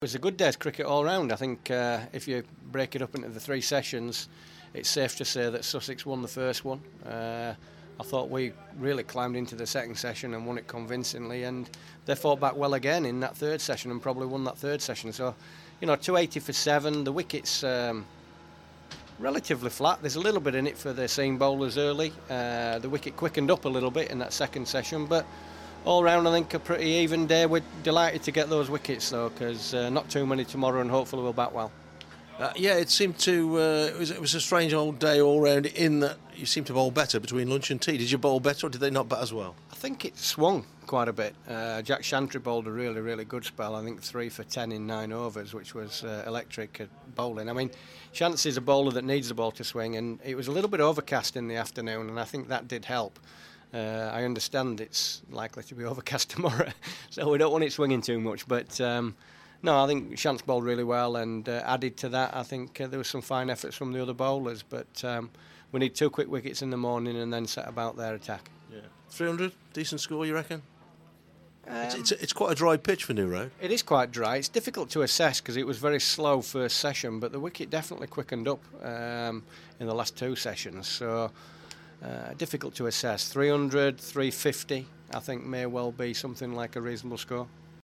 It was a good day's cricket all round. I think if you break it up into the 3 sessions, it's safe to say that Sussex won the first one. I thought we really climbed into the second session and won it convincingly, and they fought back well again in that third session and probably won that third session. So, 280 for 7. The wicket's relatively flat. There's a little bit in it for the seam bowlers early. The wicket quickened up a little bit in that second session, but all round I think a pretty even day. We're delighted to get those wickets though, because not too many tomorrow, and hopefully we'll bat well. It seemed to. It was a strange old day all round in that you seemed to bowl better between lunch and tea. Did you bowl better, or did they not bat as well? I think it swung quite a bit. Jack Shantry bowled a really, really good spell. I think 3 for 10 in 9 overs, which was electric at bowling. I mean, Shantry's a bowler that needs the ball to swing, and it was a little bit overcast in the afternoon, and I think that did help. I understand it's likely to be overcast tomorrow, so we don't want it swinging too much, but no, I think Shant's bowled really well, and added to that, I think there was some fine efforts from the other bowlers, but we need 2 quick wickets in the morning and then set about their attack. 300, decent score, you reckon? It's quite a dry pitch for New Road. It is quite dry. It's difficult to assess because it was very slow first session, but the wicket definitely quickened up in the last 2 sessions, so difficult to assess. 300, 350, I think may well be something like a reasonable score.